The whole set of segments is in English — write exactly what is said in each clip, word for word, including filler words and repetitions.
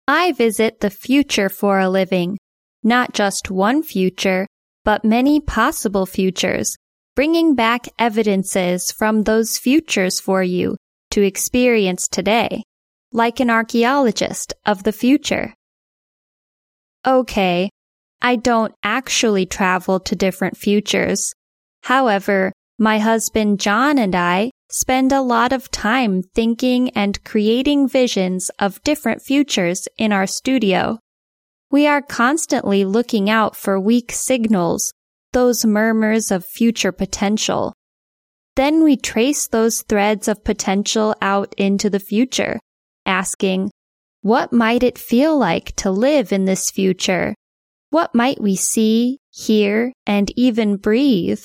I visit the future for a living, not just one future, but many possible futures, bringing back evidences from those futures for you to experience today, like an archaeologist of the future. Okay, I don't actually travel to different futures. However, my husband John and I spend a lot of time thinking and creating visions of different futures in our studio. We are constantly looking out for weak signals, those murmurs of future potential. Then we trace those threads of potential out into the future, asking, what might it feel like to live in this future? What might we see, hear, and even breathe?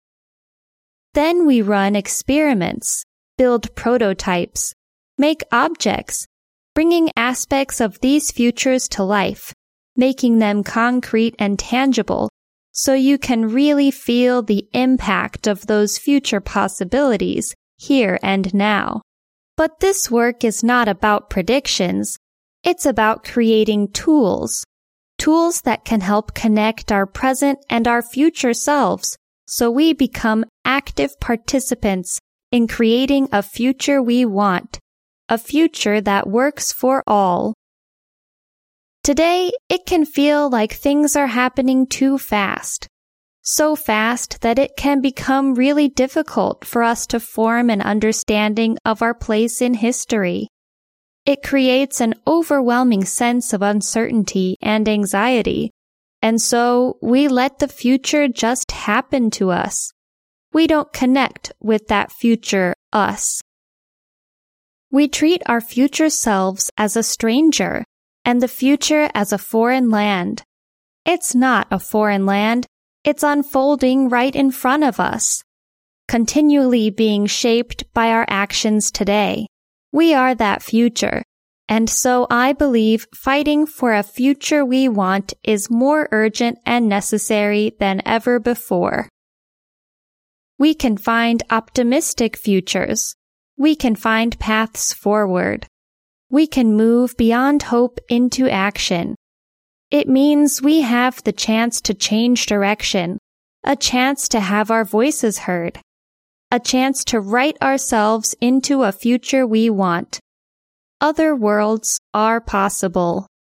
Then we run experiments, build prototypes, make objects, bringing aspects of these futures to life, making them concrete and tangible, so you can really feel the impact of those future possibilities here and now. But this work is not about predictions. It's about creating tools, tools that can help connect our present and our future selves so we become active participants in creating a future we want, a future that works for all. Today, it can feel like things are happening too fast, so fast that it can become really difficult for us to form an understanding of our place in history. It creates an overwhelming sense of uncertainty and anxiety, and so we let the future just happen to us. We don't connect with that future us. We treat our future selves as a stranger and the future as a foreign land. It's not a foreign land. It's unfolding right in front of us, continually being shaped by our actions today. We are that future, and so I believe fighting for a future we want is more urgent and necessary than ever before. We can find optimistic futures. We can find paths forward. We can move beyond hope into action. It means we have the chance to change direction, a chance to have our voices heard, a chance to write ourselves into a future we want. Other worlds are possible.